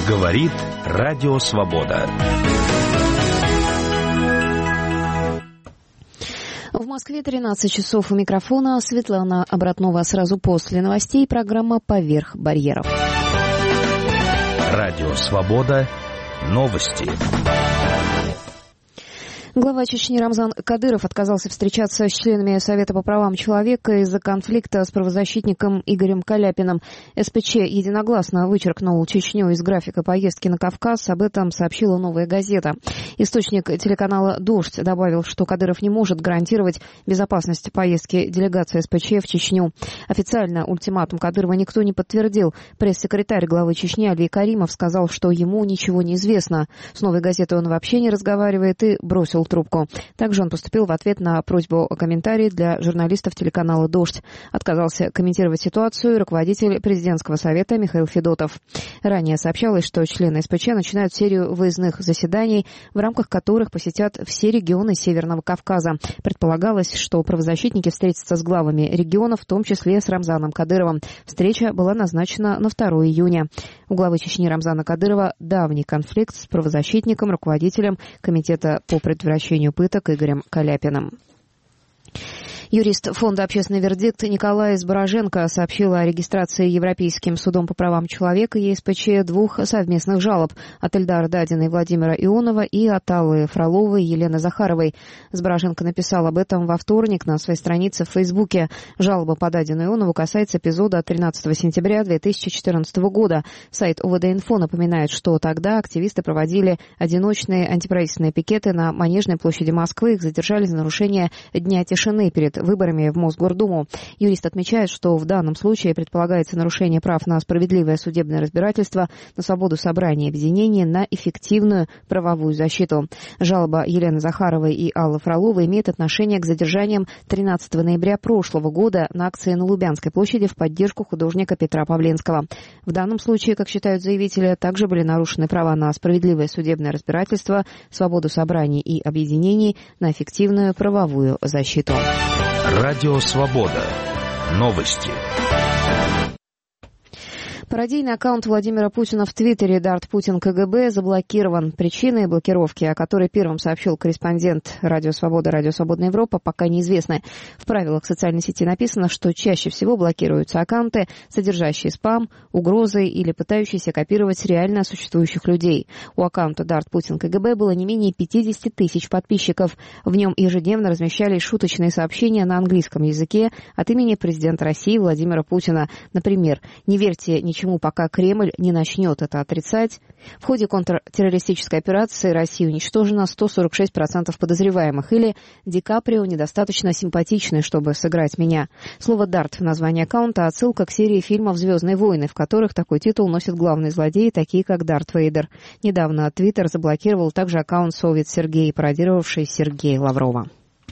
Говорит Радио Свобода. В Москве 13 часов. У микрофона Светлана Обратнова. Сразу после новостей программа «Поверх барьеров». Радио Свобода. Новости. Глава Чечни Рамзан Кадыров отказался встречаться с членами Совета по правам человека из-за конфликта с правозащитником Игорем Каляпиным. СПЧ единогласно вычеркнул Чечню из графика поездки на Кавказ. Об этом сообщила «Новая газета». Источник телеканала «Дождь» добавил, что Кадыров не может гарантировать безопасность поездки делегации СПЧ в Чечню. Официально ультиматум Кадырова никто не подтвердил. Пресс-секретарь главы Чечни Алий Каримов сказал, что ему ничего не известно. С «Новой газетой» он вообще не разговаривает и бросил трубку. Также он поступил в ответ на просьбу о комментарии для журналистов телеканала «Дождь». Отказался комментировать ситуацию руководитель президентского совета Михаил Федотов. Ранее сообщалось, что члены СПЧ начинают серию выездных заседаний, в рамках которых посетят все регионы Северного Кавказа. Предполагалось, что правозащитники встретятся с главами регионов, в том числе с Рамзаном Кадыровым. Встреча была назначена на 2 июня. У главы Чечни Рамзана Кадырова давний конфликт с правозащитником, руководителем Комитета по предотвращению пыток Игорем Каляпиным. Юрист Фонда «Общественный вердикт» Николай Сбороженко сообщил о регистрации Европейским судом по правам человека ЕСПЧ 2 совместных жалоб от Эльдара Дадина и Владимира Ионова и от Аллы Фроловой и Елены Захаровой. Сбороженко написал об этом во вторник на своей странице в Фейсбуке. Жалоба по Дадину и Ионову касается эпизода 13 сентября 2014 года. Сайт ОВД-Инфо напоминает, что тогда активисты проводили одиночные антиправительственные пикеты на Манежной площади Москвы. Их задержали за нарушение Дня тишины перед выборами в Мосгордуму. Юрист отмечает, что в данном случае предполагается нарушение прав на справедливое судебное разбирательство, на свободу собрания и объединения, на эффективную правовую защиту. Жалоба Елены Захаровой и Аллы Фроловой имеет отношение к задержаниям 13 ноября прошлого года на акции на Лубянской площади в поддержку художника Петра Павленского. В данном случае, как считают заявители, также были нарушены права на справедливое судебное разбирательство, свободу собраний и объединений, на эффективную правовую защиту. Радио Свобода. Новости. Пародийный аккаунт Владимира Путина в Твиттере «Дарт Путин КГБ» заблокирован. Причины блокировки, о которой первым сообщил корреспондент «Радио Свобода», «Радио Свободная Европа», пока неизвестны. В правилах социальной сети написано, что чаще всего блокируются аккаунты, содержащие спам, угрозы или пытающиеся копировать реально существующих людей. У аккаунта «Дарт Путин КГБ» было не менее 50 тысяч подписчиков. В нем ежедневно размещались шуточные сообщения на английском языке от имени президента России Владимира Путина. Например, «Не верьте ничему, пока Кремль не начнет это отрицать». В ходе контртеррористической операции России уничтожено 146% подозреваемых. Или «Ди Каприо недостаточно симпатичный, чтобы сыграть меня». Слово «Дарт» в названии аккаунта — отсылка к серии фильмов «Звездные войны», в которых такой титул носят главные злодеи, такие как Дарт Вейдер. Недавно Твиттер заблокировал также аккаунт «Совет Сергей», пародировавший Сергея Лаврова.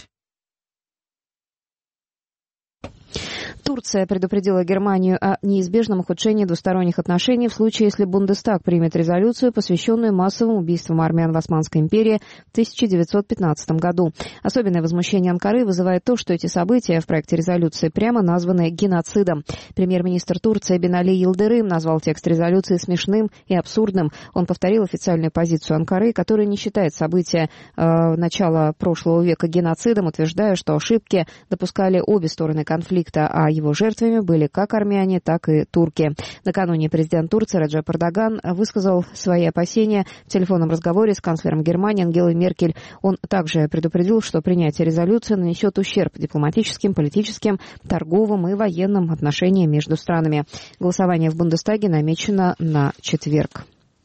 Турция предупредила Германию о неизбежном ухудшении двусторонних отношений в случае, если Бундестаг примет резолюцию, посвященную массовым убийствам армян в Османской империи в 1915 году. Особенное возмущение Анкары вызывает то, что эти события в проекте резолюции прямо названы геноцидом. Премьер-министр Турции Бинали Йылдырым назвал текст резолюции смешным и абсурдным. Он повторил официальную позицию Анкары, которая не считает события начала прошлого века геноцидом, утверждая, что ошибки допускали обе стороны конфликта, а его жертвами были как армяне, так и турки. Накануне президент Турции Реджеп Эрдоган высказал свои опасения в телефонном разговоре с канцлером Германии Ангелой Меркель. Он также предупредил, что принятие резолюции нанесет ущерб дипломатическим, политическим, торговым и военным отношениям между странами. Голосование в Бундестаге намечено на четверг.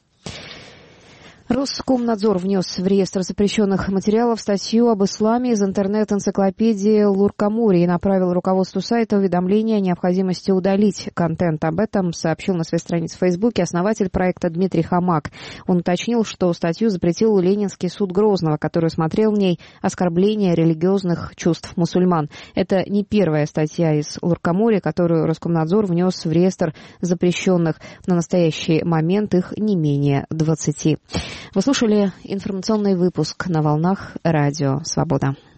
Роскомнадзор внес в реестр запрещенных материалов статью об исламе из интернет-энциклопедии Луркамури и направил руководству сайта уведомление о необходимости удалить контент. Об этом сообщил на своей странице в Фейсбуке основатель проекта Дмитрий Хамак. Он уточнил, что статью запретил Ленинский суд Грозного, который усмотрел в ней оскорбление религиозных чувств мусульман. Это не первая статья из Луркамури, которую Роскомнадзор внес в реестр запрещенных. На настоящий момент их не менее 20. Вы слушали информационный выпуск на волнах Радио Свобода.